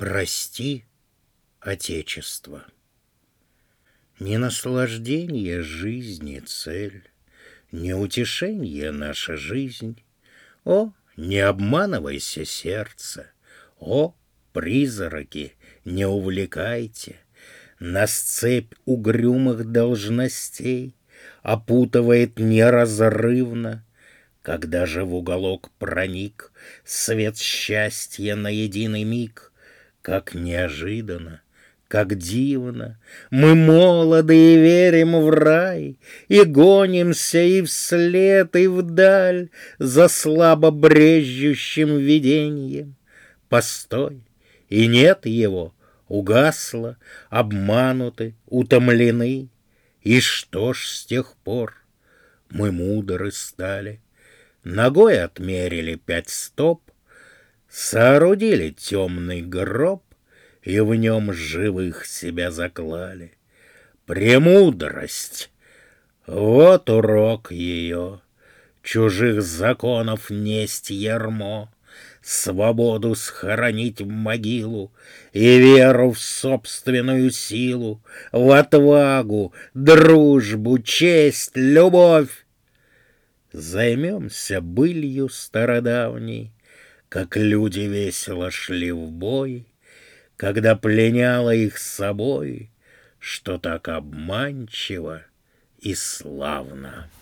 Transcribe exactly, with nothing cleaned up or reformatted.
Прости, Отечество. Не наслаждение жизни цель, не утешенье наша жизнь. О, не обманывайся, сердце! О, призраки, не увлекайте! Нас цепь угрюмых должностей опутывает неразрывно. Когда же в уголок проник свет счастья на единый миг, как неожиданно, как дивно, мы молоды и верим в рай, и гонимся и вслед, и вдаль за слабо брежущим виденьем. Постой, и нет его, угасло, обмануты, утомлены. И что ж с тех пор? Мы мудры стали, ногой отмерили пять стоп, соорудили темный гроб и в нем живых себя заклали. Премудрость — вот урок ее. Чужих законов несть ярмо, свободу схоронить в могилу и веру в собственную силу, в отвагу, дружбу, честь, любовь. Займемся былью стародавней, как люди весело шли в бой, когда пленяло их собой, что так обманчиво и славно.